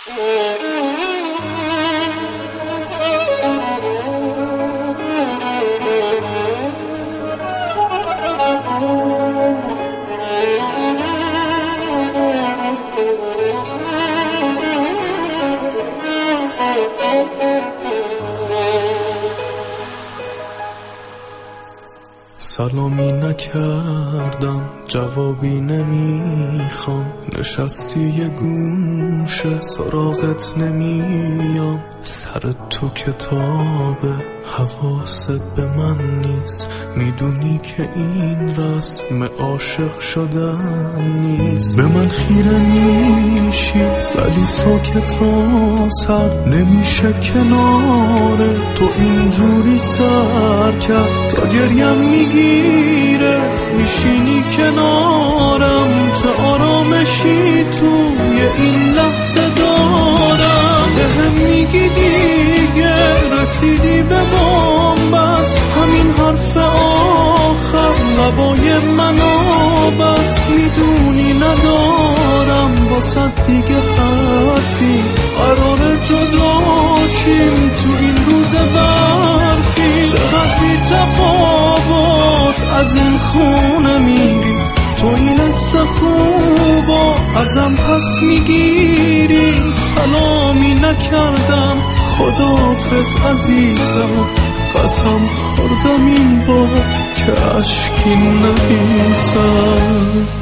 سلامی نکردم جوابی نمیخوام، نشستی یه گوشه سراغت نمیام، سر تو کتابه حواست به من نیست، میدونی که این رسم عاشق شدن نیست. به من خیره میشی ولی ساکت نمیشه کناره تو اینجوری سر کرد، تا گریم میگیره میشینی کنارم، چه آرامشی توی این لحظه دارم. بهم میگی دیگه رسیدی به بام، بس همین حرف آخر لبای منو بس، میدونی ندارم واسه دیگه حرفی، قرار جداشیم تو این روز برفی. چقدر بی تفاوت از این خونه میری، تو این خوبا ازم پس میگیری. سلامی نکردم خداحافظ عزیزم، قسم خوردم این بار که اشکی نریزم.